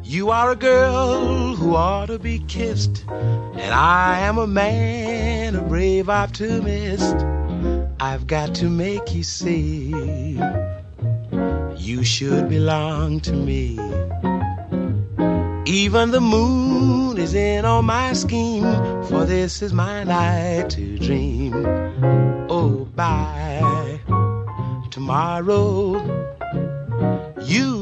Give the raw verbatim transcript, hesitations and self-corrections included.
You are a girl who ought to be kissed, and I am a man, a brave optimist. I've got to make you see you should belong to me. Even the moon is in on my scheme, for this is my night to dream. Oh, by tomorrow you